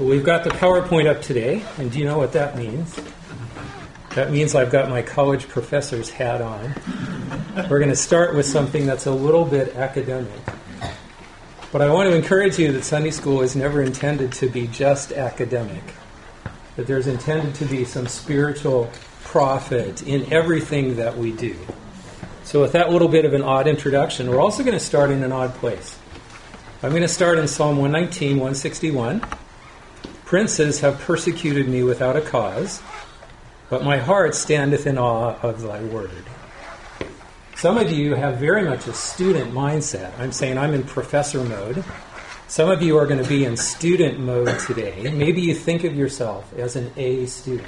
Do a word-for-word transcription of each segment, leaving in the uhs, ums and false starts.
We've got the PowerPoint up today, and do you know what that means? That means I've got my college professor's hat on. We're going to start with something that's a little bit academic. But I want to encourage you that Sunday school is never intended to be just academic. That there's intended to be some spiritual profit in everything that we do. So with that little bit of an odd introduction, we're also going to start in an odd place. I'm going to start in Psalm one nineteen, one sixty-one. Princes have persecuted me without a cause, but my heart standeth in awe of thy word. Some of you have very much a student mindset. I'm saying I'm in professor mode. Some of you are going to be in student mode today. Maybe you think of yourself as an A student.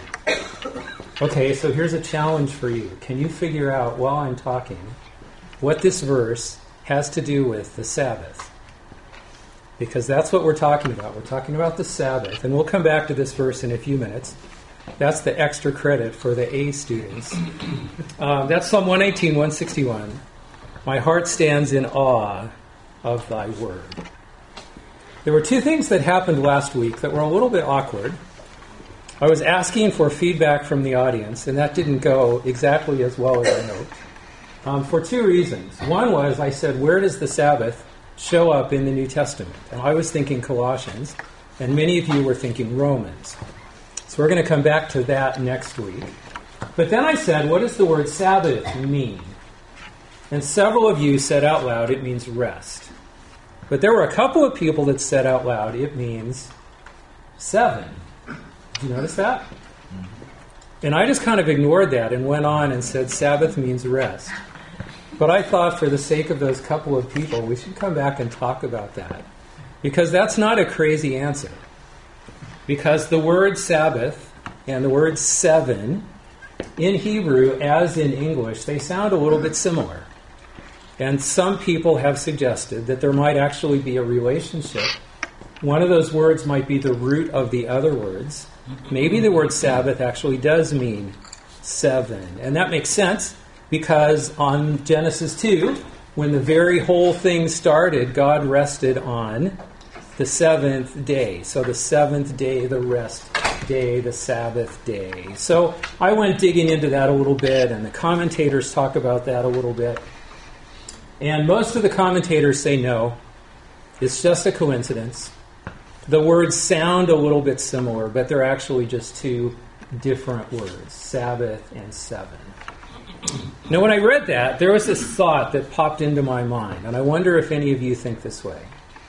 Okay, so here's a challenge for you. Can you figure out while I'm talking what this verse has to do with the Sabbath? Because that's what we're talking about. We're talking about the Sabbath. And we'll come back to this verse in a few minutes. That's the extra credit for the A students. Um, that's Psalm one nineteen, one sixty-one. My heart stands in awe of thy word. There were two things that happened last week that were a little bit awkward. I was asking for feedback from the audience, and that didn't go exactly as well as I hoped. Um, for two reasons. One was I said, where does the Sabbath show up in the New Testament? And I was thinking Colossians, and many of you were thinking Romans. So we're going to come back to that next week. But then I said, what does the word Sabbath mean? And several of you said out loud, it means rest. But there were a couple of people that said out loud, it means seven. Did you notice that? And I just kind of ignored that and went on and said Sabbath means rest. But I thought for the sake of those couple of people, we should come back and talk about that. Because that's not a crazy answer. Because the word Sabbath and the word seven, in Hebrew as in English, they sound a little bit similar. And some people have suggested that there might actually be a relationship. One of those words might be the root of the other words. Maybe the word Sabbath actually does mean seven. And that makes sense because on Genesis two, when the very whole thing started, God rested on the seventh day. So the seventh day, the rest day, the Sabbath day. So I went digging into that a little bit, and the commentators talk about that a little bit. And most of the commentators say no, it's just a coincidence. The words sound a little bit similar, but they're actually just two different words, Sabbath and seven. Now, when I read that, there was this thought that popped into my mind, and I wonder if any of you think this way.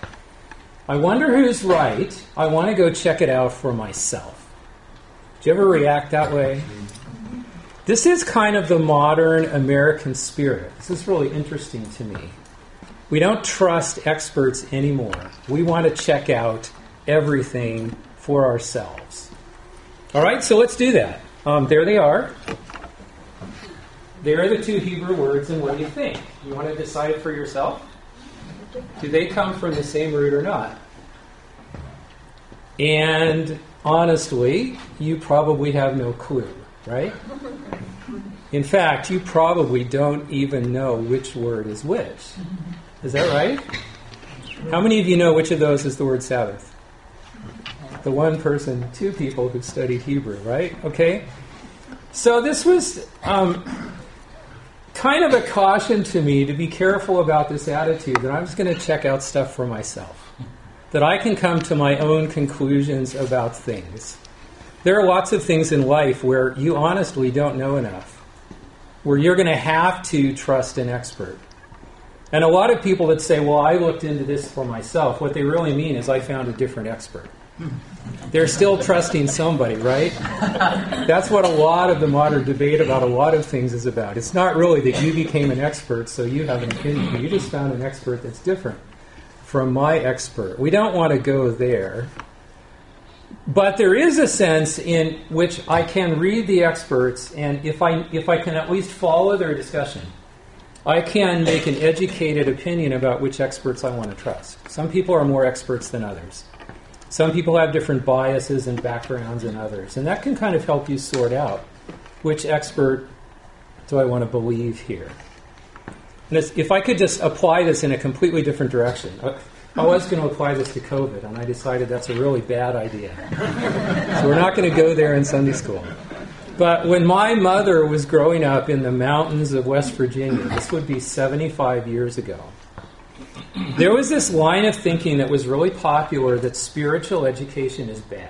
I wonder who's right. I want to go check it out for myself. Do you ever react that way? This is kind of the modern American spirit. This is really interesting to me. We don't trust experts anymore. We want to check out everything for ourselves. All right, so let's do that. Um, there they are. There are the two Hebrew words, and what do you think? You want to decide for yourself? Do they come from the same root or not? And honestly, you probably have no clue, right? In fact, you probably don't even know which word is which. Is that right? How many of you know which of those is the word Sabbath? The one person, two people who studied Hebrew, right? Okay. So this was um, kind of a caution to me to be careful about this attitude that I'm just going to check out stuff for myself. That I can come to my own conclusions about things. There are lots of things in life where you honestly don't know enough. Where you're going to have to trust an expert. And a lot of people that say, well, I looked into this for myself, what they really mean is I found a different expert. They're still trusting somebody, right? That's what a lot of the modern debate about a lot of things is about. It's not really that you became an expert, so you have an opinion. You just found an expert that's different from my expert. We don't want to go there. But there is a sense in which I can read the experts, and if I if I can at least follow their discussion, I can make an educated opinion about which experts I want to trust. Some people are more experts than others. Some people have different biases and backgrounds than others, and that can kind of help you sort out which expert do I want to believe here. And if I could just apply this in a completely different direction. I was going to apply this to COVID, and I decided that's a really bad idea. So we're not going to go there in Sunday school. But when my mother was growing up in the mountains of West Virginia, this would be seventy-five years ago, there was this line of thinking that was really popular that spiritual education is bad.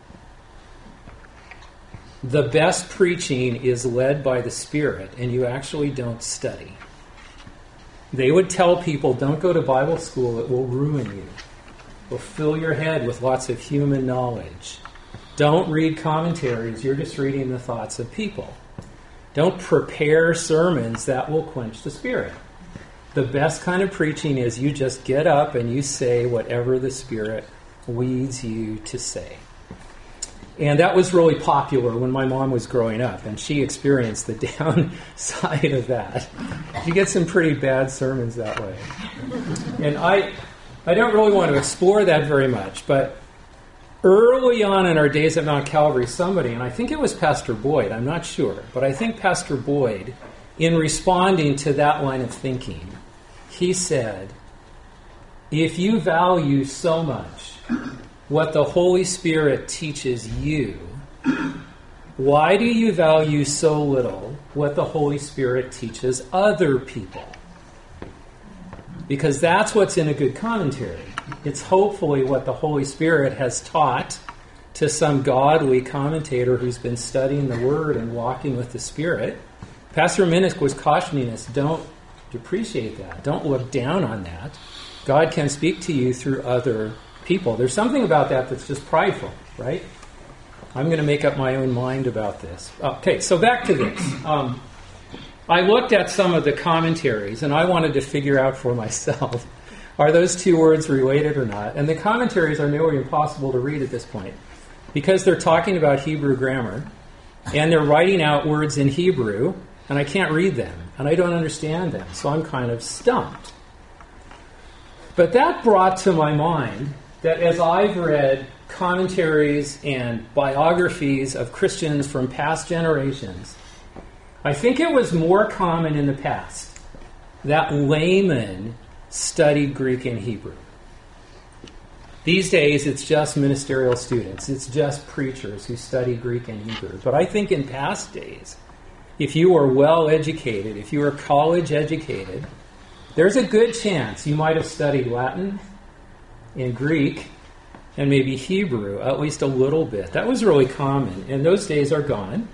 The best preaching is led by the Spirit, and you actually don't study. They would tell people, don't go to Bible school, it will ruin you. It will fill your head with lots of human knowledge. Don't read commentaries, you're just reading the thoughts of people. Don't prepare sermons, that will quench the Spirit. The best kind of preaching is you just get up and you say whatever the Spirit leads you to say. And that was really popular when my mom was growing up, and she experienced the downside of that. You get some pretty bad sermons that way. And I I don't really want to explore that very much, but early on in our days at Mount Calvary, somebody, and I think it was Pastor Boyd, I'm not sure, but I think Pastor Boyd, in responding to that line of thinking, he said, if you value so much what the Holy Spirit teaches you, why do you value so little what the Holy Spirit teaches other people? Because that's what's in a good commentary. It's hopefully what the Holy Spirit has taught to some godly commentator who's been studying the Word and walking with the Spirit. Pastor Minnick was cautioning us, don't depreciate that. Don't look down on that. God can speak to you through other people. There's something about that that's just prideful, right? I'm going to make up my own mind about this. Okay, so back to this. Um, I looked at some of the commentaries, and I wanted to figure out for myself, are those two words related or not? And the commentaries are nearly impossible to read at this point, because they're talking about Hebrew grammar, and they're writing out words in Hebrew, and I can't read them, and I don't understand them, so I'm kind of stumped. But that brought to my mind that as I've read commentaries and biographies of Christians from past generations, I think it was more common in the past that laymen studied Greek and Hebrew. These days, it's just ministerial students. It's just preachers who study Greek and Hebrew. But I think in past days, if you were well educated, if you were college educated, there's a good chance you might have studied Latin and Greek and maybe Hebrew, at least a little bit. That was really common, and those days are gone.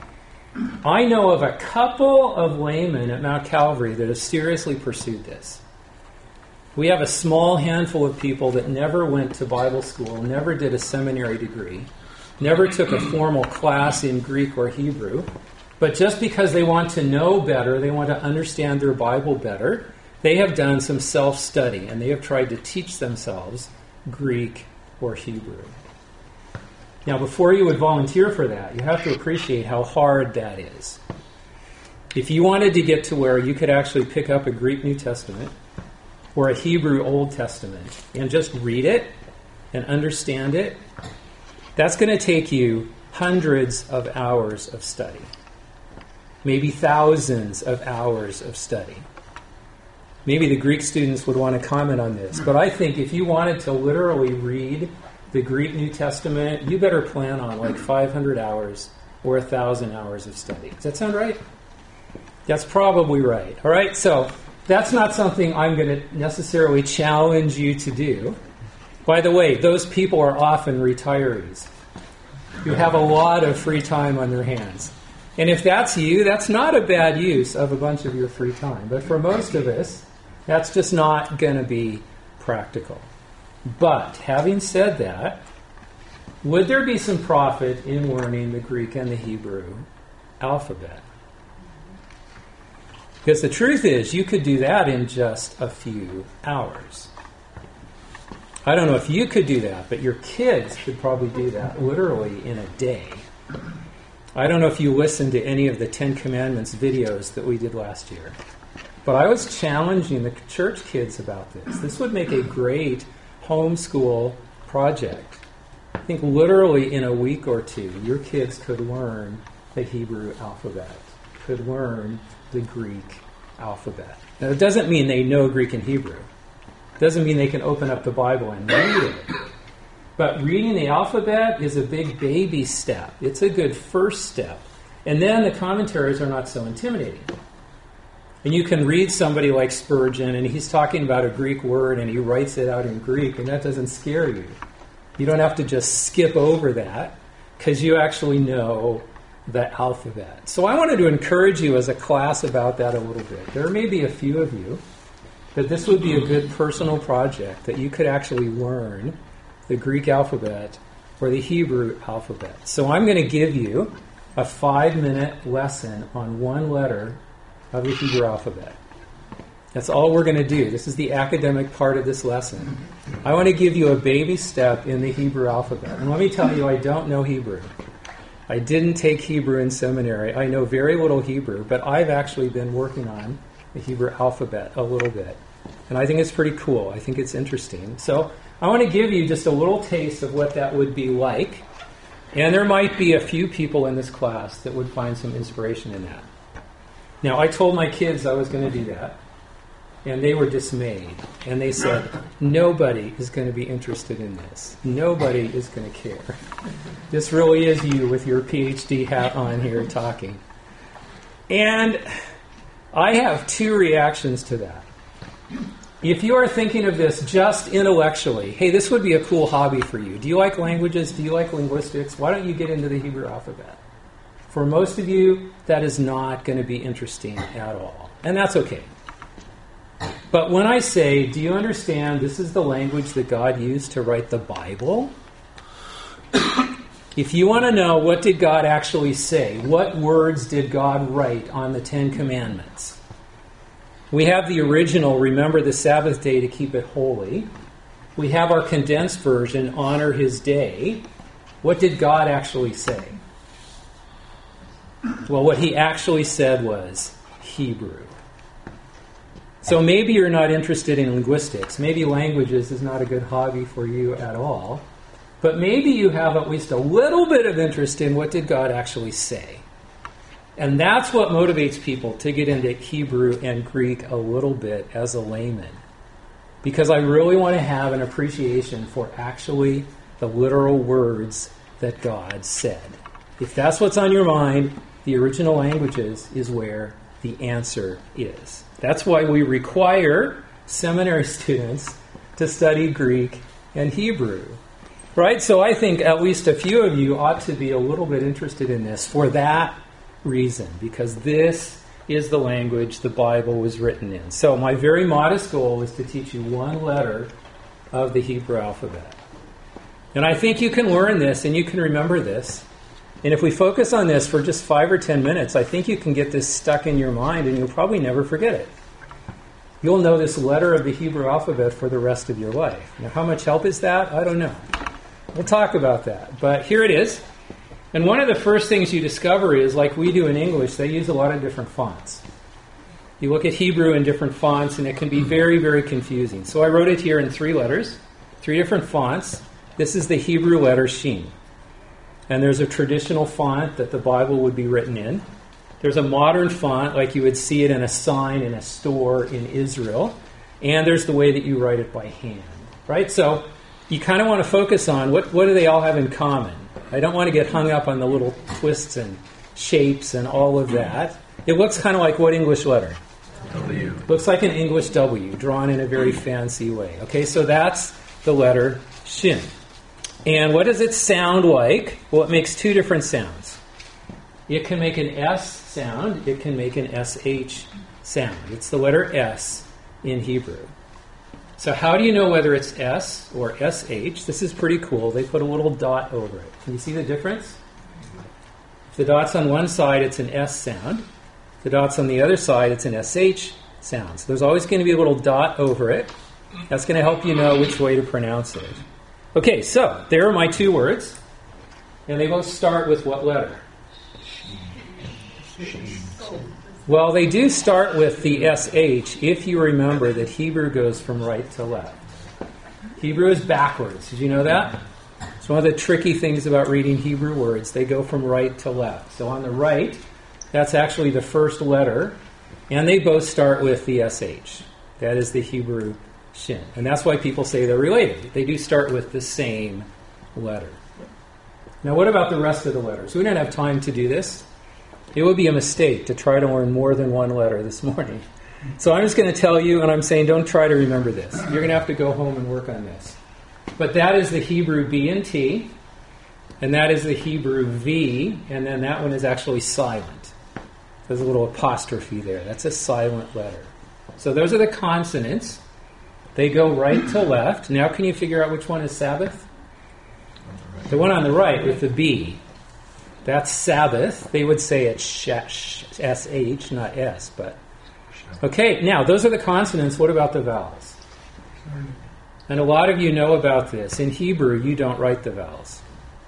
I know of a couple of laymen at Mount Calvary that have seriously pursued this. We have a small handful of people that never went to Bible school, never did a seminary degree, never took a formal class in Greek or Hebrew, but just because they want to know better, they want to understand their Bible better, they have done some self-study, and they have tried to teach themselves Greek or Hebrew. Now, before you would volunteer for that, you have to appreciate how hard that is. If you wanted to get to where you could actually pick up a Greek New Testament or a Hebrew Old Testament and just read it and understand it, that's going to take you hundreds of hours of study, maybe thousands of hours of study. Maybe the Greek students would want to comment on this, but I think if you wanted to literally read the Greek New Testament, you better plan on like five hundred hours or one thousand hours of study. Does that sound right? That's probably right. All right, so that's not something I'm going to necessarily challenge you to do. By the way, those people are often retirees who have a lot of free time on their hands. And if that's you, that's not a bad use of a bunch of your free time. But for most of us, that's just not going to be practical. But having said that, would there be some profit in learning the Greek and the Hebrew alphabet? Because the truth is, you could do that in just a few hours. I don't know if you could do that, but your kids could probably do that literally in a day. I don't know if you listened to any of the Ten Commandments videos that we did last year, but I was challenging the church kids about this. This would make a great homeschool project. I think literally in a week or two, your kids could learn the Hebrew alphabet, could learn the Greek alphabet. Now, it doesn't mean they know Greek and Hebrew. Doesn't mean they can open up the Bible and read it. But reading the alphabet is a big baby step. It's a good first step. And then the commentaries are not so intimidating. And you can read somebody like Spurgeon, and he's talking about a Greek word, and he writes it out in Greek, and that doesn't scare you. You don't have to just skip over that, because you actually know the alphabet. So I wanted to encourage you as a class about that a little bit. There may be a few of you that this would be a good personal project, that you could actually learn the Greek alphabet or the Hebrew alphabet. So I'm going to give you a five-minute lesson on one letter of the Hebrew alphabet. That's all we're going to do. This is the academic part of this lesson. I want to give you a baby step in the Hebrew alphabet. And let me tell you, I don't know Hebrew. I didn't take Hebrew in seminary. I know very little Hebrew, but I've actually been working on the Hebrew alphabet a little bit. And I think it's pretty cool. I think it's interesting. So I want to give you just a little taste of what that would be like. And there might be a few people in this class that would find some inspiration in that. Now, I told my kids I was going to do that, and they were dismayed. And they said, nobody is going to be interested in this. Nobody is going to care. This really is you with your P H D hat on here talking. And I have two reactions to that. If you are thinking of this just intellectually, hey, this would be a cool hobby for you. Do you like languages? Do you like linguistics? Why don't you get into the Hebrew alphabet? For most of you, that is not going to be interesting at all. And that's okay. But when I say, do you understand this is the language that God used to write the Bible? If you want to know what did God actually say, what words did God write on the Ten Commandments? We have the original, remember the Sabbath day to keep it holy. We have our condensed version, honor his day. What did God actually say? Well, what he actually said was Hebrew. So maybe you're not interested in linguistics. Maybe languages is not a good hobby for you at all. But maybe you have at least a little bit of interest in what did God actually say. And that's what motivates people to get into Hebrew and Greek a little bit as a layman. Because I really want to have an appreciation for actually the literal words that God said. If that's what's on your mind, the original languages is where the answer is. That's why we require seminary students to study Greek and Hebrew. Right? So I think at least a few of you ought to be a little bit interested in this for that reason, because this is the language the Bible was written in. So my very modest goal is to teach you one letter of the Hebrew alphabet. And I think you can learn this and you can remember this. And if we focus on this for just five or ten minutes, I think you can get this stuck in your mind and you'll probably never forget it. You'll know this letter of the Hebrew alphabet for the rest of your life. Now, how much help is that? I don't know. We'll talk about that. But here it is. And one of the first things you discover is, like we do in English, they use a lot of different fonts. You look at Hebrew in different fonts, and it can be very, very confusing. So I wrote it here in three letters, three different fonts. This is the Hebrew letter Shin. And there's a traditional font that the Bible would be written in. There's a modern font, like you would see it in a sign in a store in Israel. And there's the way that you write it by hand. Right? So you kind of want to focus on what, what do they all have in common. I don't want to get hung up on the little twists and shapes and all of that. It looks kind of like what English letter? W. Looks like an English W, drawn in a very fancy way. Okay, so that's the letter Shin. And what does it sound like? Well, it makes two different sounds. It can make an S sound. It can make an S H sound. It's the letter S in Hebrew. So how do you know whether it's S or S H? This is pretty cool. They put a little dot over it. Can you see the difference? If the dot's on one side, it's an S sound. If the dot's on the other side, it's an S H sound. So there's always going to be a little dot over it. That's going to help you know which way to pronounce it. Okay, so there are my two words. And they both start with what letter? Well, they do start with the S H if you remember that Hebrew goes from right to left. Hebrew is backwards. Did you know that? It's one of the tricky things about reading Hebrew words. They go from right to left. So on the right, that's actually the first letter, and they both start with the S H. That is the Hebrew Shin. And that's why people say they're related. They do start with the same letter. Now, what about the rest of the letters? We don't have time to do this. It would be a mistake to try to learn more than one letter this morning. So I'm just going to tell you, and I'm saying don't try to remember this. You're going to have to go home and work on this. But that is the Hebrew B and T, and that is the Hebrew V, and then that one is actually silent. There's a little apostrophe there. That's a silent letter. So those are the consonants. They go right to left. Now can you figure out which one is Sabbath? The one on the right with the B. That's Sabbath. They would say it's sh- S H, not S, but... Okay, now those are the consonants. What about the vowels? And a lot of you know about this. In Hebrew, you don't write the vowels.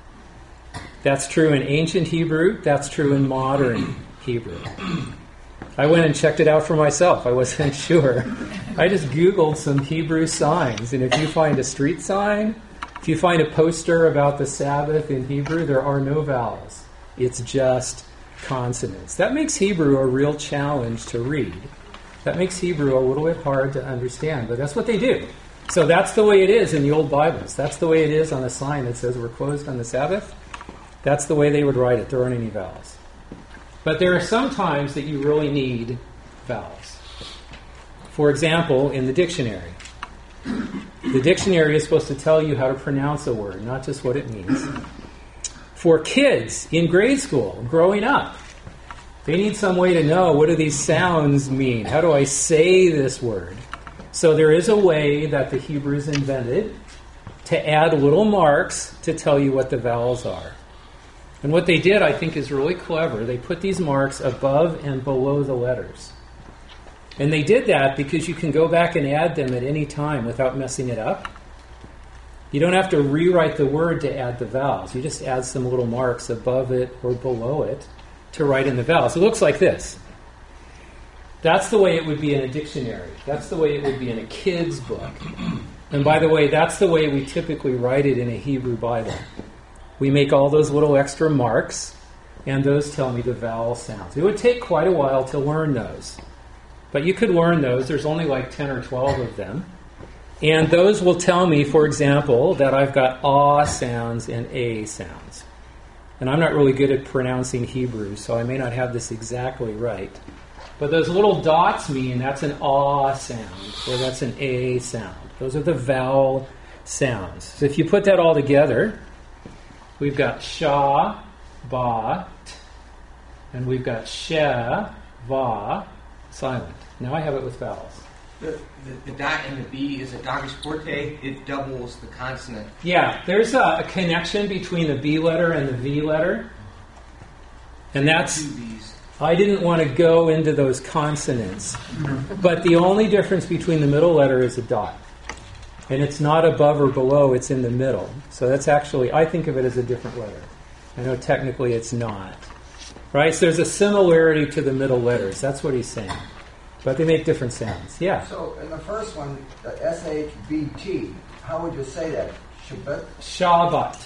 That's true in ancient Hebrew. That's true in modern Hebrew. I went and checked it out for myself. I wasn't sure. I just Googled some Hebrew signs, and if you find a street sign, if you find a poster about the Sabbath in Hebrew, there are no vowels. It's just consonants. That makes Hebrew a real challenge to read. That makes Hebrew a little bit hard to understand, but that's what they do. So that's the way it is in the old Bibles. That's the way it is on a sign that says we're closed on the Sabbath. That's the way they would write it. There aren't any vowels. But there are some times that you really need vowels. For example, in the dictionary. The dictionary is supposed to tell you how to pronounce a word, not just what it means. For kids in grade school, growing up, they need some way to know, what do these sounds mean? How do I say this word? So there is a way that the Hebrews invented to add little marks to tell you what the vowels are. And what they did, I think, is really clever. They put these marks above and below the letters. And they did that because you can go back and add them at any time without messing it up. You don't have to rewrite the word to add the vowels. You just add some little marks above it or below it to write in the vowels. It looks like this. That's the way it would be in a dictionary. That's the way it would be in a kid's book. And by the way, that's the way we typically write it in a Hebrew Bible. We make all those little extra marks, and those tell me the vowel sounds. It would take quite a while to learn those. But you could learn those. There's only like ten or twelve of them. And those will tell me, for example, that I've got ah sounds and a sounds. And I'm not really good at pronouncing Hebrew, so I may not have this exactly right. But those little dots mean that's an ah sound, or that's an a sound. Those are the vowel sounds. So if you put that all together, we've got sha, ba, t, and we've got she, va, silent. Now I have it with vowels. The, the, the dot and the B is a Dagis forte. It doubles the consonant. Yeah, there's a, a connection between the B letter and the V letter. And that's... Two B's. I didn't want to go into those consonants. But the only difference between the middle letter is a dot. And it's not above or below, it's in the middle. So that's actually, I think of it as a different letter. I know technically it's not. Right? So there's a similarity to the middle letters. That's what he's saying. But they make different sounds. Yeah? So in the first one, the S H B T, how would you say that? Shabbat? Shabbat.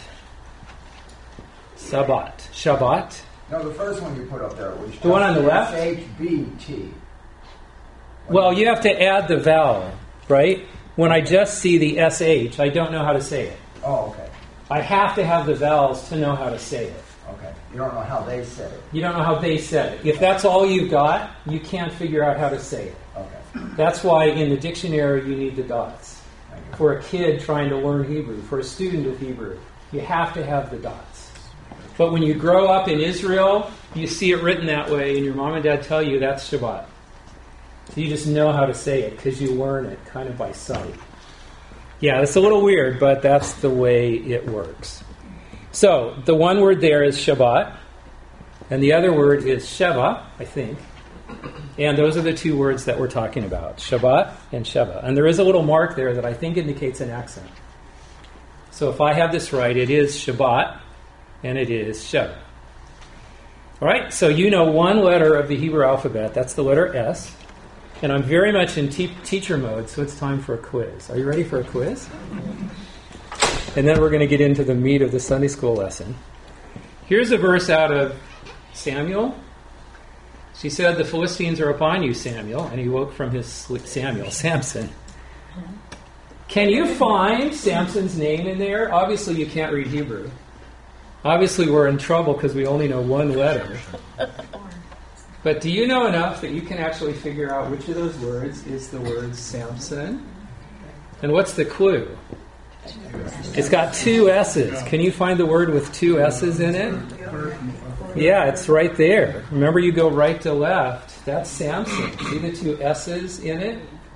Sabbat. Shabbat. No, the first one you put up there. Which The one on the left? S H B T. Well, you have to add the vowel, right? When I just see the S H, I don't know how to say it. Oh, okay. I have to have the vowels to know how to say it. Okay. You don't know how they said it. You don't know how they said it. If that's all you've got, you can't figure out how to say it. Okay. That's why in the dictionary you need the dots. For a kid trying to learn Hebrew, for a student of Hebrew, you have to have the dots. But when you grow up in Israel, you see it written that way, and your mom and dad tell you that's Shabbat. So you just know how to say it because you learn it kind of by sight. Yeah, it's a little weird, but that's the way it works. So the one word there is Shabbat, and the other word is Sheva, I think. And those are the two words that we're talking about, Shabbat and Sheva. And there is a little mark there that I think indicates an accent. So if I have this right, it is Shabbat, and it is Sheva. All right, so you know one letter of the Hebrew alphabet. That's the letter S. And I'm very much in te- teacher mode, so it's time for a quiz. Are you ready for a quiz? And then we're going to get into the meat of the Sunday school lesson. Here's a verse out of Samuel. She said, "The Philistines are upon you, Samuel." And he woke from his sleep. Samuel, Samson. Can you find Samson's name in there? Obviously, you can't read Hebrew. Obviously, we're in trouble because we only know one letter. But do you know enough that you can actually figure out which of those words is the word Samson? And what's the clue? It's got two S's. Can you find the word with two S's in it? Yeah, it's right there. Remember, you go right to left. That's Samson. See the two S's in it?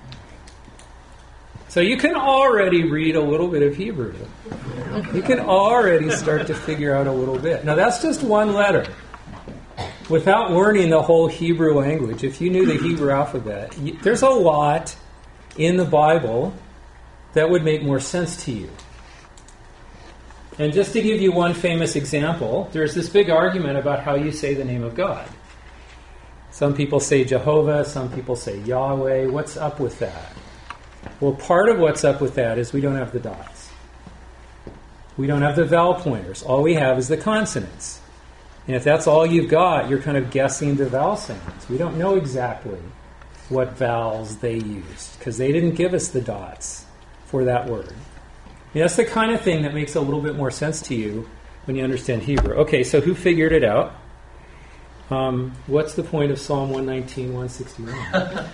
So you can already read a little bit of Hebrew. You can already start to figure out a little bit. Now, that's just one letter. Without learning the whole Hebrew language, if you knew the Hebrew alphabet, you, there's a lot in the Bible that would make more sense to you. And just to give you one famous example, there's this big argument about how you say the name of God. Some people say Jehovah, some people say Yahweh. What's up with that? Well, part of what's up with that is we don't have the dots. We don't have the vowel pointers. All we have is the consonants. And if that's all you've got, you're kind of guessing the vowel sounds. We don't know exactly what vowels they used because they didn't give us the dots for that word. And that's the kind of thing that makes a little bit more sense to you when you understand Hebrew. Okay, so who figured it out? Um, what's the point of Psalm one nineteen, one sixty-one?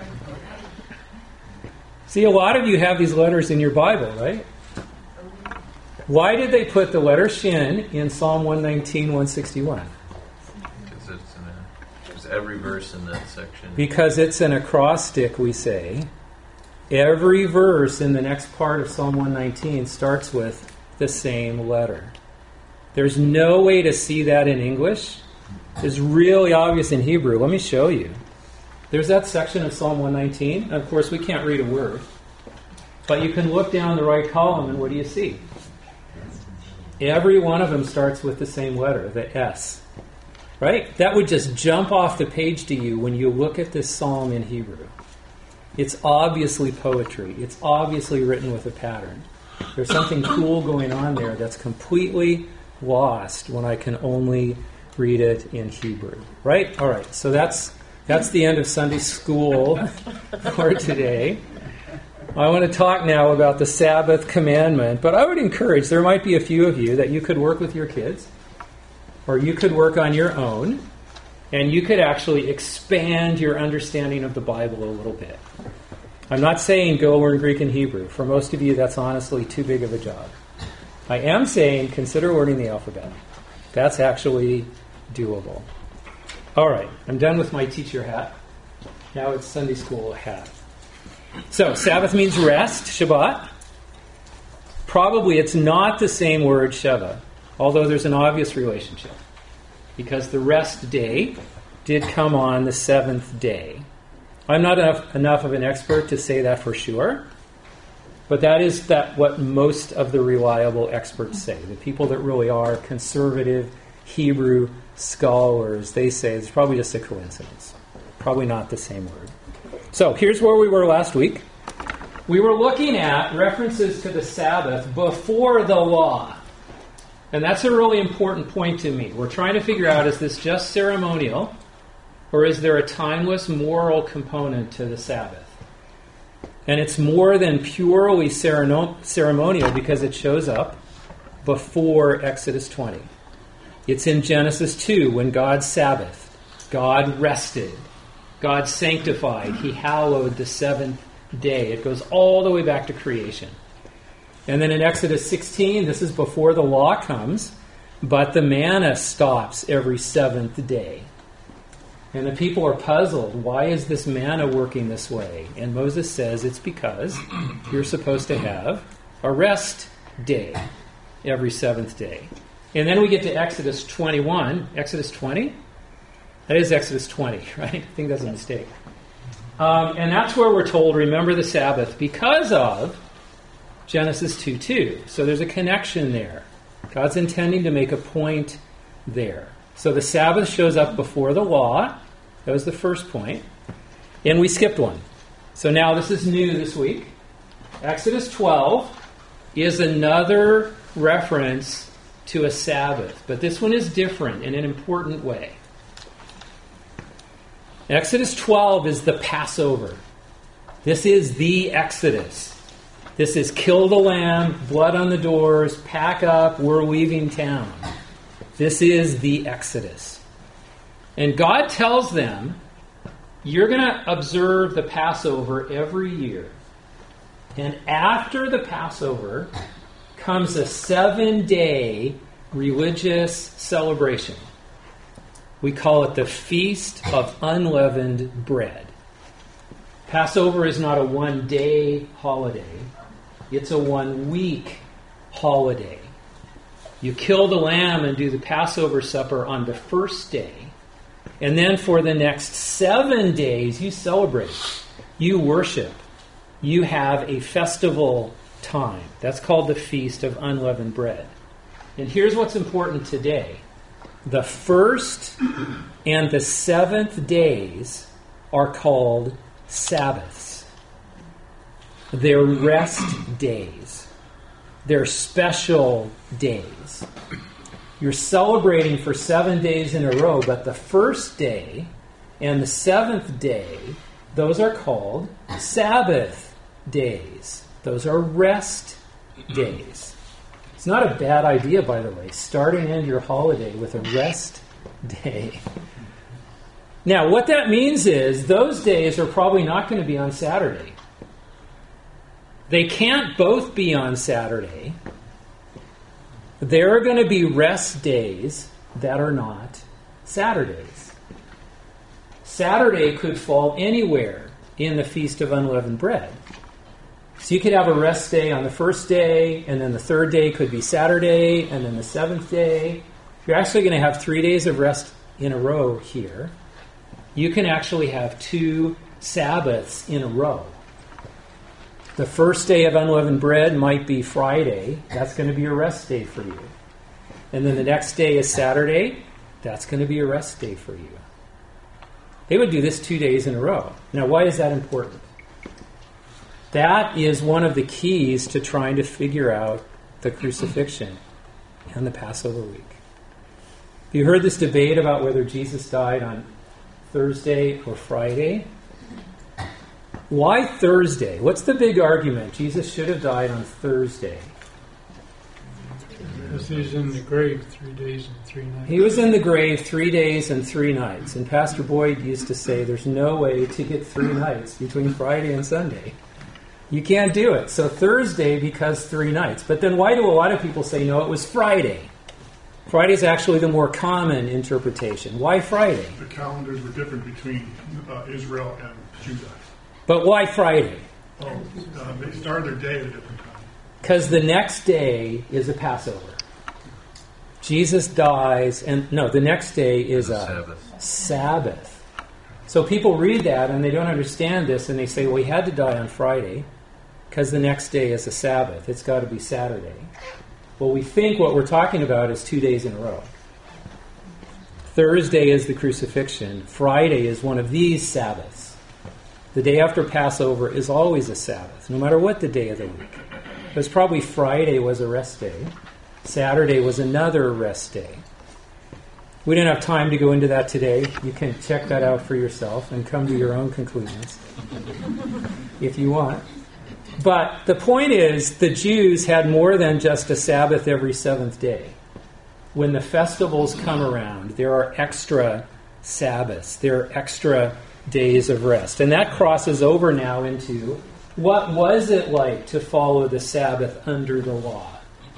See, a lot of you have these letters in your Bible, right? Why did they put the letter Shin in Psalm one nineteen, one sixty-one? Because it's in a, there's every verse in that section. Because it's an acrostic, we say. Every verse in the next part of Psalm one nineteen starts with the same letter. There's no way to see that in English. It's really obvious in Hebrew. Let me show you. There's that section of Psalm one nineteen. And of course, we can't read a word. But you can look down the right column, and what do you see? Every one of them starts with the same letter, the S. Right? That would just jump off the page to you when you look at this psalm in Hebrew. It's obviously poetry. It's obviously written with a pattern. There's something cool going on there that's completely lost when I can only read it in Hebrew. Right? All right. So that's that's the end of Sunday school for today. I want to talk now about the Sabbath commandment, but I would encourage, there might be a few of you that you could work with your kids, or you could work on your own, and you could actually expand your understanding of the Bible a little bit. I'm not saying go learn Greek and Hebrew. For most of you, that's honestly too big of a job. I am saying consider learning the alphabet. That's actually doable. All right, I'm done with my teacher hat. Now it's Sunday school hat. So, Sabbath means rest, Shabbat. Probably it's not the same word, Sheva, although there's an obvious relationship. Because the rest day did come on the seventh day. I'm not enough, enough of an expert to say that for sure, but that is that what most of the reliable experts say. The people that really are conservative Hebrew scholars, they say it's probably just a coincidence. Probably not the same word. So here's where we were last week. We were looking at references to the Sabbath before the law. And that's a really important point to me. We're trying to figure out, is this just ceremonial, or is there a timeless moral component to the Sabbath? And it's more than purely ceremonial because it shows up before Exodus twenty. It's in Genesis two when God Sabbathed. God rested. God sanctified. He hallowed the seventh day. It goes all the way back to creation. And then in Exodus sixteen, this is before the law comes, but the manna stops every seventh day. And the people are puzzled. Why is this manna working this way? And Moses says it's because you're supposed to have a rest day every seventh day. And then we get to Exodus twenty-one. Exodus twenty? That is Exodus twenty, right? I think that's a mistake. Um, and that's where we're told, remember the Sabbath, because of Genesis two two. So there's a connection there. God's intending to make a point there. So the Sabbath shows up before the law. That was the first point. And we skipped one. So now this is new this week. Exodus twelve is another reference to a Sabbath. But this one is different in an important way. Exodus twelve is the Passover. This is the Exodus. This is kill the lamb, blood on the doors, pack up, we're leaving town. This is the Exodus. And God tells them, you're going to observe the Passover every year. And after the Passover comes a seven-day religious celebration. We call it the Feast of Unleavened Bread. Passover is not a one-day holiday. It's a one-week holiday. You kill the lamb and do the Passover supper on the first day. And then for the next seven days, you celebrate. You worship. You have a festival time. That's called the Feast of Unleavened Bread. And here's what's important today. The first and the seventh days are called Sabbaths. They're rest days. They're special days. You're celebrating for seven days in a row, but the first day and the seventh day, those are called Sabbath days. Those are rest days. It's not a bad idea, by the way, starting in your holiday with a rest day. Now, what that means is those days are probably not going to be on Saturday. They can't both be on Saturday. There are going to be rest days that are not Saturdays. Saturday could fall anywhere in the Feast of Unleavened Bread. So you could have a rest day on the first day, and then the third day could be Saturday, and then the seventh day. You're actually going to have three days of rest in a row here. You can actually have two Sabbaths in a row. The first day of unleavened bread might be Friday. That's going to be a rest day for you. And then the next day is Saturday. That's going to be a rest day for you. They would do this two days in a row. Now, why is that important? That is one of the keys to trying to figure out the crucifixion and the Passover week. You heard this debate about whether Jesus died on Thursday or Friday. Why Thursday? What's the big argument? Jesus should have died on Thursday. Because he's in the grave three days and three nights. He was in the grave three days and three nights. And Pastor Boyd used to say there's no way to get three nights between Friday and Sunday. You can't do it. So Thursday because three nights. But then why do a lot of people say, no, it was Friday? Friday is actually the more common interpretation. Why Friday? The calendars were different between uh, Israel and Judah. But why Friday? Oh, uh, they started their day at a different time. Because the next day is a Passover. Jesus dies, and no, the next day is a Sabbath. Sabbath. So people read that and they don't understand this, and they say, well, he had to die on Friday because the next day is a Sabbath. It's got to be Saturday. Well, we think what we're talking about is two days in a row. Thursday is the crucifixion. Friday is one of these Sabbaths. The day after Passover is always a Sabbath, no matter what the day of the week. Because probably Friday was a rest day. Saturday was another rest day. We didn't have time to go into that today. You can check that out for yourself and come to your own conclusions if you want. But the point is, the Jews had more than just a Sabbath every seventh day. When the festivals come around, there are extra Sabbaths. There are extra days of rest. And that crosses over now into what was it like to follow the Sabbath under the law?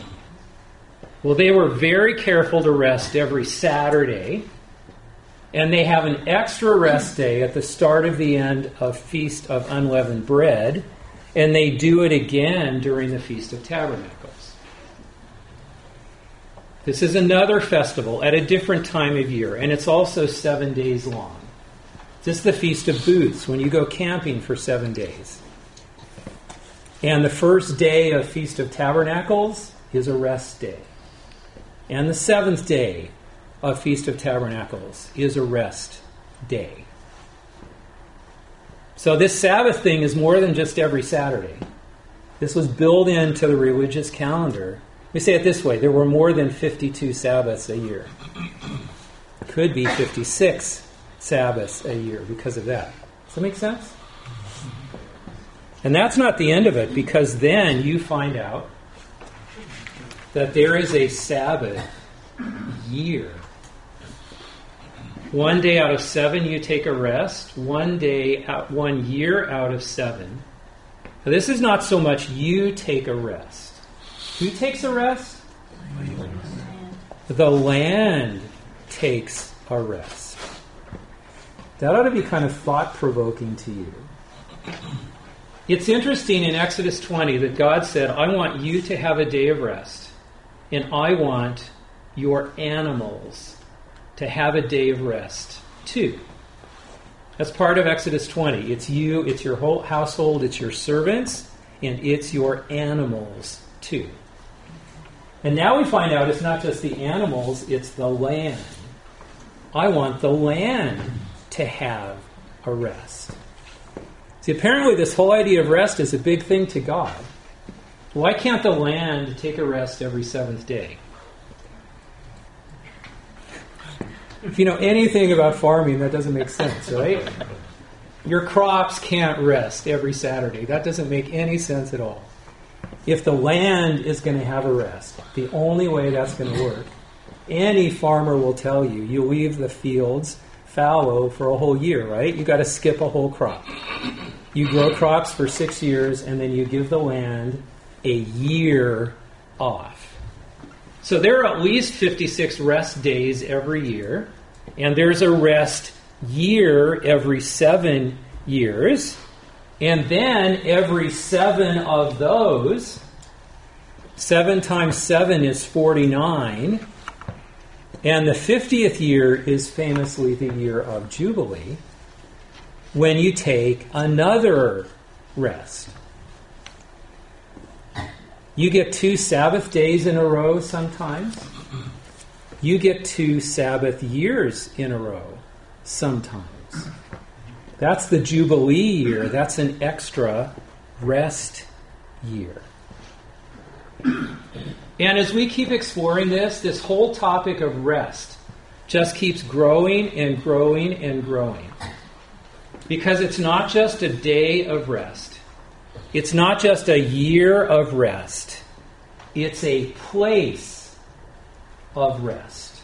Well, they were very careful to rest every Saturday, and they have an extra rest day at the start of the end of Feast of Unleavened Bread, and they do it again during the Feast of Tabernacles. This is another festival at a different time of year, and it's also seven days long. This is the Feast of Booths, when you go camping for seven days. And the first day of Feast of Tabernacles is a rest day. And the seventh day of Feast of Tabernacles is a rest day. So this Sabbath thing is more than just every Saturday. This was built into the religious calendar. Let me say it this way. There were more than fifty-two Sabbaths a year. Could be fifty-six Sabbaths a year because of that. Does that make sense? And that's not the end of it, because then you find out that there is a Sabbath year. One day out of seven you take a rest. One day out, one year out of seven. Now, this is not so much you take a rest. Who takes a rest? The land takes a rest. That ought to be kind of thought-provoking to you. It's interesting in Exodus twenty that God said, I want you to have a day of rest, and I want your animals to have a day of rest too. That's part of Exodus twenty. It's you, it's your whole household, it's your servants, and it's your animals too. And now we find out it's not just the animals, it's the land. I want the land to have a rest. See, apparently this whole idea of rest is a big thing to God. Why can't the land take a rest every seventh day? If you know anything about farming, that doesn't make sense, right? Your crops can't rest every Saturday. That doesn't make any sense at all. If the land is going to have a rest, the only way that's going to work, any farmer will tell you, you leave the fields fallow for a whole year, right? You got to skip a whole crop. You grow crops for six years, and then you give the land a year off. So there are at least fifty-six rest days every year, and there's a rest year every seven years, and then every seven of those, seven times seven is forty-nine, and the fiftieth year is famously the year of Jubilee, when you take another rest. You get two Sabbath days in a row sometimes. You get two Sabbath years in a row sometimes. That's the Jubilee year. That's an extra rest year. And as we keep exploring this, this whole topic of rest just keeps growing and growing and growing. Because it's not just a day of rest. It's not just a year of rest. It's a place of rest.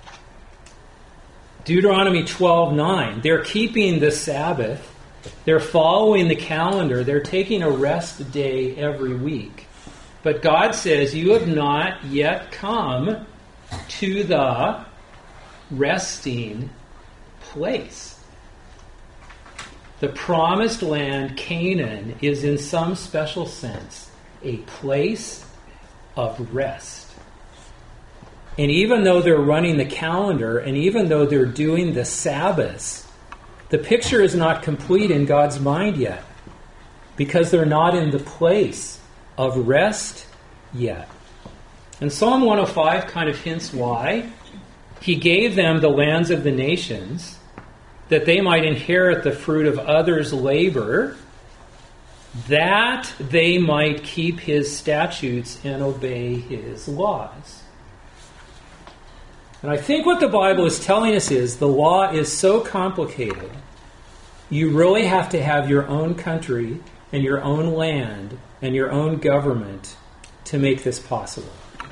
Deuteronomy twelve nine. They're keeping the Sabbath. They're following the calendar. They're taking a rest day every week. But God says, you have not yet come to the resting place. The promised land, Canaan, is in some special sense a place of rest. And even though they're running the calendar, and even though they're doing the Sabbaths, the picture is not complete in God's mind yet, because they're not in the place of rest yet. And Psalm one oh five kind of hints why. He gave them the lands of the nations, that they might inherit the fruit of others' labor, that they might keep his statutes and obey his laws. And I think what the Bible is telling us is the law is so complicated, you really have to have your own country and your own land and your own government to make this possible.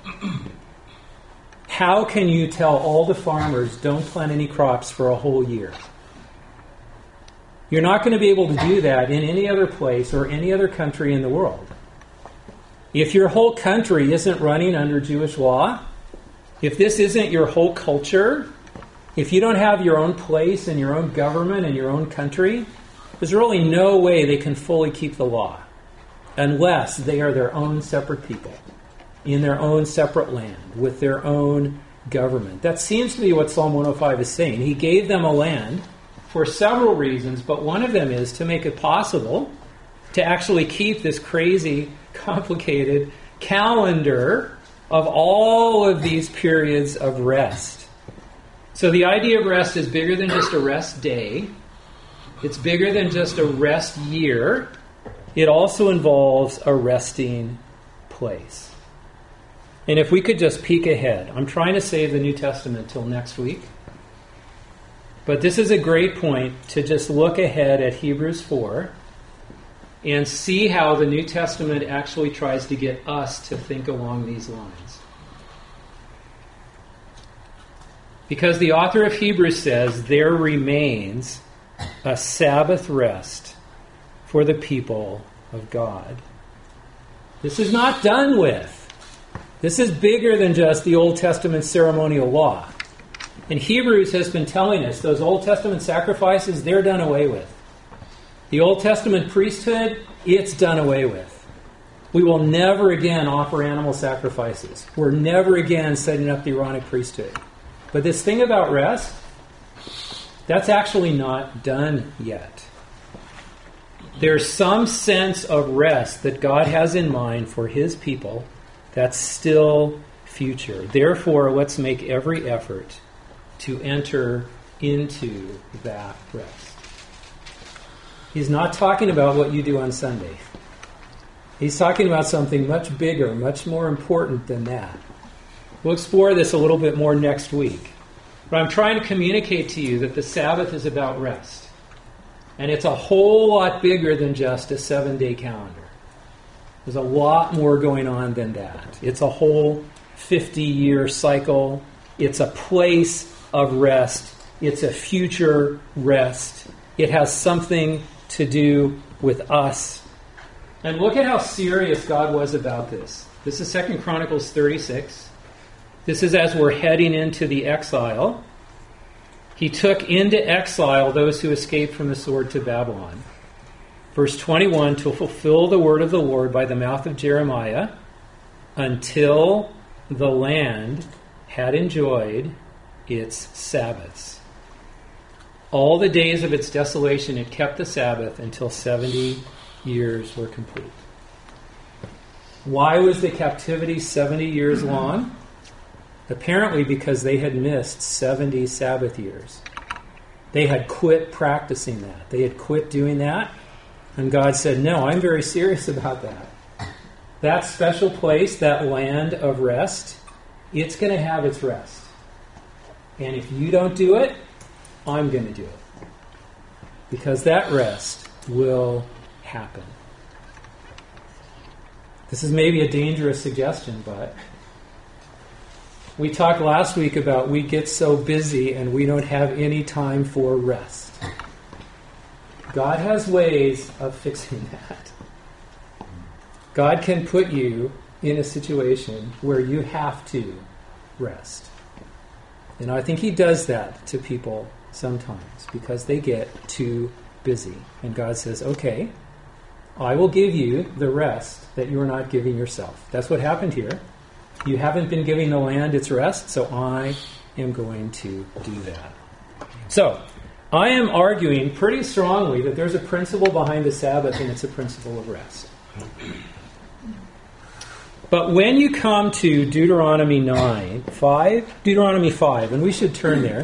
How can you tell all the farmers don't plant any crops for a whole year? You're not going to be able to do that in any other place or any other country in the world. If your whole country isn't running under Jewish law, if this isn't your whole culture, if you don't have your own place and your own government and your own country, there's really no way they can fully keep the law unless they are their own separate people in their own separate land with their own government. That seems to be what Psalm one oh five is saying. He gave them a land for several reasons, but one of them is to make it possible to actually keep this crazy, complicated calendar of all of these periods of rest. So the idea of rest is bigger than just a rest day. It's bigger than just a rest year. It also involves a resting place. And if we could just peek ahead. I'm trying to save the New Testament till next week. But this is a great point to just look ahead at Hebrews four and see how the New Testament actually tries to get us to think along these lines. Because the author of Hebrews says, there remains a Sabbath rest for the people of God. This is not done with. This is bigger than just the Old Testament ceremonial law. And Hebrews has been telling us those Old Testament sacrifices, they're done away with. The Old Testament priesthood, it's done away with. We will never again offer animal sacrifices. We're never again setting up the Aaronic priesthood. But this thing about rest, that's actually not done yet. There's some sense of rest that God has in mind for His people that's still future. Therefore, let's make every effort to enter into that rest. He's not talking about what you do on Sunday. He's talking about something much bigger, much more important than that. We'll explore this a little bit more next week. But I'm trying to communicate to you that the Sabbath is about rest. And it's a whole lot bigger than just a seven-day calendar. There's a lot more going on than that. It's a whole fifty-year cycle. It's a place of rest. It's a future rest. It has something to do with us. And look at how serious God was about this. This is Second Chronicles thirty-six. This is as we're heading into the exile. He took into exile those who escaped from the sword to Babylon. Verse twenty-one, to fulfill the word of the Lord by the mouth of Jeremiah, until the land had enjoyed its Sabbaths. All the days of its desolation it kept the Sabbath until seventy years were complete. Why was the captivity seventy years long? Apparently because they had missed seventy Sabbath years. They had quit practicing that. They had quit doing that. And God said, no, I'm very serious about that. That special place, that land of rest, it's going to have its rest. And if you don't do it, I'm going to do it. Because that rest will happen. This is maybe a dangerous suggestion, but we talked last week about we get so busy and we don't have any time for rest. God has ways of fixing that. God can put you in a situation where you have to rest. And I think He does that to people sometimes because they get too busy. And God says, okay, I will give you the rest that you're not giving yourself. That's what happened here. You haven't been giving the land its rest, so I am going to do that. So, I am arguing pretty strongly that there's a principle behind the Sabbath, and it's a principle of rest. But when you come to Deuteronomy nine, five, Deuteronomy five, and we should turn there.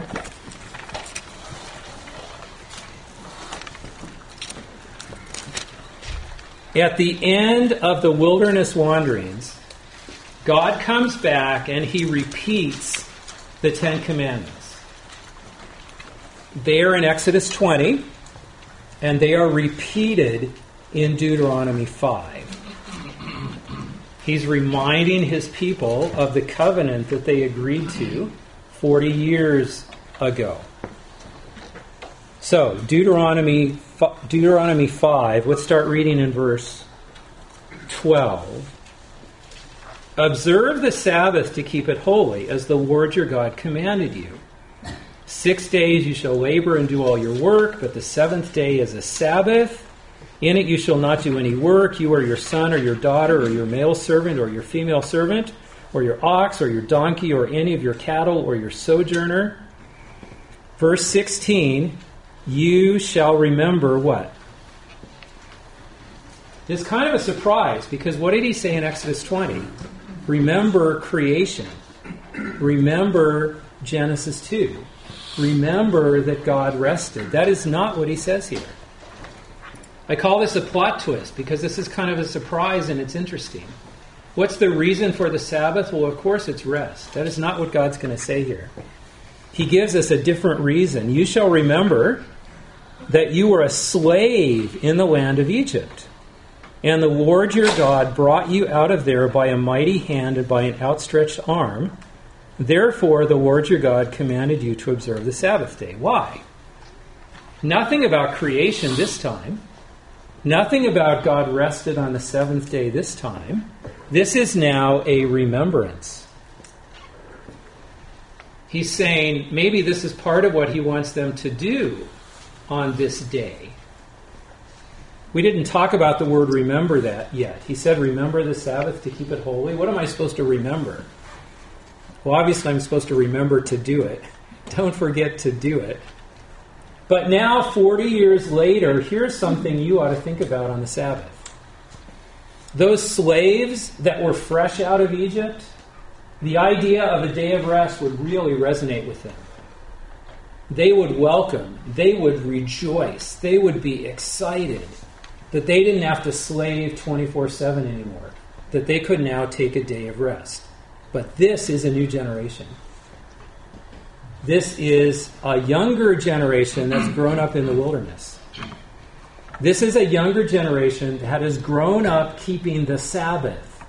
At the end of the wilderness wanderings, God comes back and He repeats the Ten Commandments. They are in Exodus twenty, and they are repeated in Deuteronomy five. He's reminding His people of the covenant that they agreed to forty years ago. So, Deuteronomy, Deuteronomy five, let's start reading in verse twelve. Observe the Sabbath to keep it holy, as the Lord your God commanded you. Six days you shall labor and do all your work, but the seventh day is a Sabbath. In it you shall not do any work, you or your son or your daughter or your male servant or your female servant, or your ox or your donkey or any of your cattle or your sojourner. Verse sixteen, you shall remember what? It's kind of a surprise, because what did He say in Exodus twenty? Remember creation. Remember Genesis two. Remember that God rested. That is not what He says here. I call this a plot twist because this is kind of a surprise and it's interesting. What's the reason for the Sabbath? Well, of course, it's rest. That is not what God's going to say here. He gives us a different reason. You shall remember that you were a slave in the land of Egypt. And the Lord your God brought you out of there by a mighty hand and by an outstretched arm. Therefore the Lord your God commanded you to observe the Sabbath day. Why? Nothing about creation this time. Nothing about God rested on the seventh day this time. This is now a remembrance. He's saying maybe this is part of what he wants them to do on this day. We didn't talk about the word remember that yet. He said remember the Sabbath to keep it holy. What am I supposed to remember? Well, obviously I'm supposed to remember to do it. Don't forget to do it. But now, forty years later, here's something you ought to think about on the Sabbath. Those slaves that were fresh out of Egypt, the idea of a day of rest would really resonate with them. They would welcome, they would rejoice, they would be excited that they didn't have to slave twenty-four seven anymore, that they could now take a day of rest. But this is a new generation. This is a younger generation that's grown up in the wilderness. This is a younger generation that has grown up keeping the Sabbath.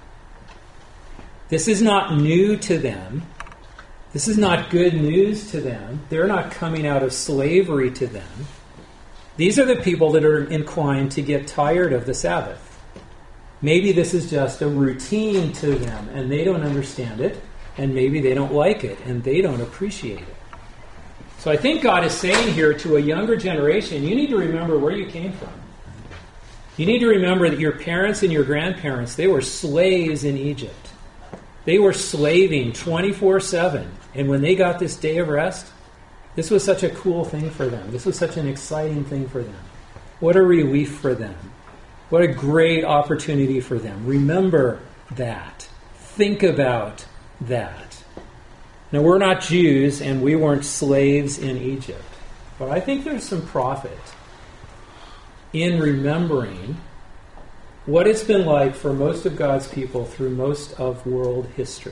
This is not new to them. This is not good news to them. They're not coming out of slavery to them. These are the people that are inclined to get tired of the Sabbath. Maybe this is just a routine to them, and they don't understand it, and maybe they don't like it, and they don't appreciate it. So I think God is saying here to a younger generation, you need to remember where you came from. You need to remember that your parents and your grandparents, they were slaves in Egypt. They were slaving twenty-four seven. And when they got this day of rest, this was such a cool thing for them. This was such an exciting thing for them. What a relief for them. What a great opportunity for them. Remember that. Think about that. Now, we're not Jews, and we weren't slaves in Egypt. But I think there's some profit in remembering what it's been like for most of God's people through most of world history.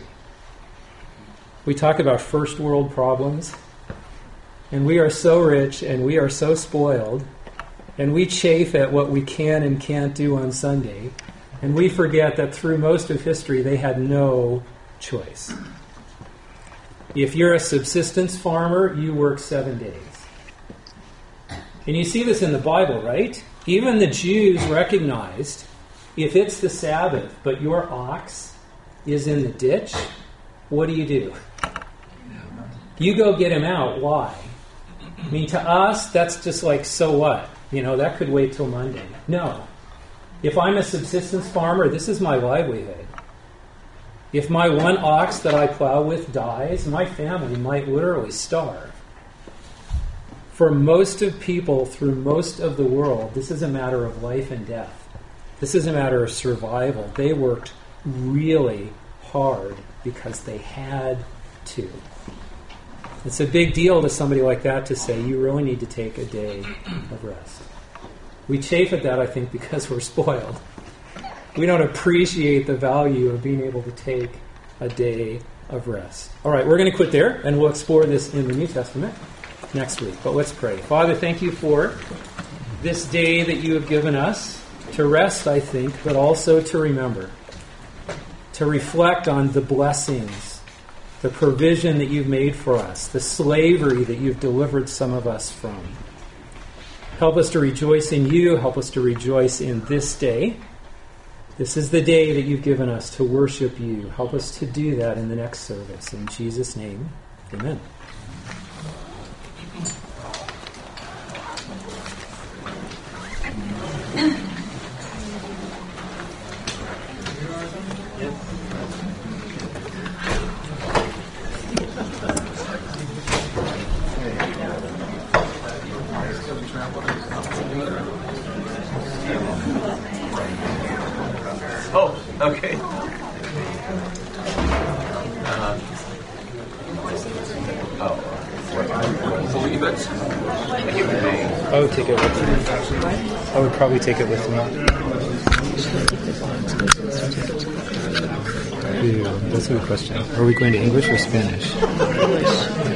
We talk about first world problems, and we are so rich, and we are so spoiled, and we chafe at what we can and can't do on Sunday, and we forget that through most of history they had no choice. If you're a subsistence farmer, you work seven days. And you see this in the Bible, right? Even the Jews recognized if it's the Sabbath, but your ox is in the ditch, what do you do? You go get him out. Why? I mean, to us, that's just like, so what? You know, that could wait till Monday. No. If I'm a subsistence farmer, this is my livelihood. If my one ox that I plow with dies, my family might literally starve. For most of people through most of the world, this is a matter of life and death. This is a matter of survival. They worked really hard because they had to. It's a big deal to somebody like that to say, you really need to take a day of rest. We chafe at that, I think, because we're spoiled. We don't appreciate the value of being able to take a day of rest. All right, we're going to quit there, and we'll explore this in the New Testament next week. But let's pray. Father, thank you for this day that you have given us to rest, I think, but also to remember, to reflect on the blessings, the provision that you've made for us, the slavery that you've delivered some of us from. Help us to rejoice in you. Help us to rejoice in this day. This is the day that you've given us to worship you. Help us to do that in the next service. In Jesus' name, amen. Oh, okay. Uh, oh, believe it. I would take it with me. I would probably take it with me. Ooh, that's a good question. Are we going to English or Spanish?